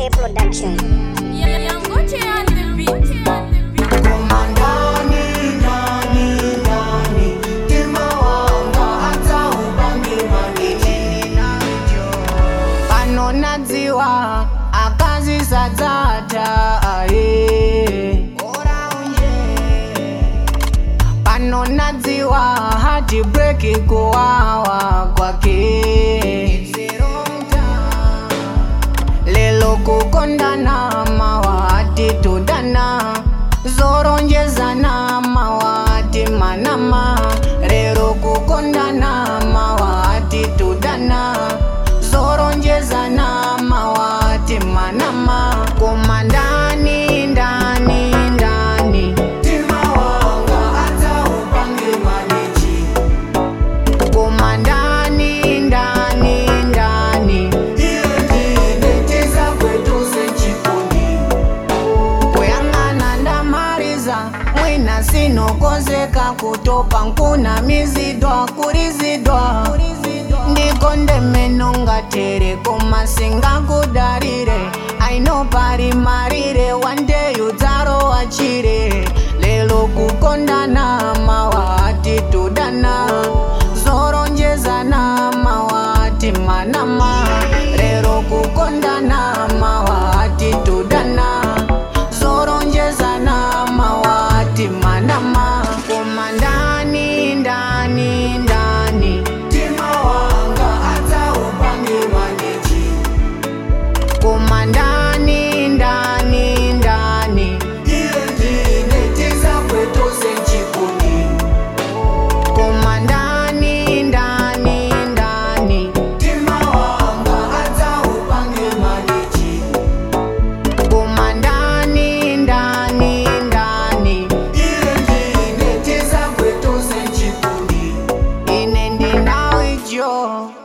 A Production. Panonadziwa akazi sadzata panonadziwa hati breki kuwawa kwake lelo kukondana mawati tudana zoronjezana mawati manama rero kukondana mawati tudana zoronjezana mawati manama komandani ndani ndani timawanga hata upange maneji komandani ndani ndani ileteza kwetu senchikoni kuyang'ana ndamaliza mwina sinokozeka kutopa nkuna mizidwa kurizidwa ndikonde meno ngatere komasinga kudarire aino pari marire one day udzaro wachire lelo kukondana mawati tudana zoronjezana mawati manama rero kukondana mawati tudana zoronjezana mawati manama komandani ndani ndani komandani ndani ndani ileteza kwetu senchikoni komandani ndani ndani timawanga hata upange maneji komandani ndani ndani ileteza kwetu senchikoni ine ndinawijo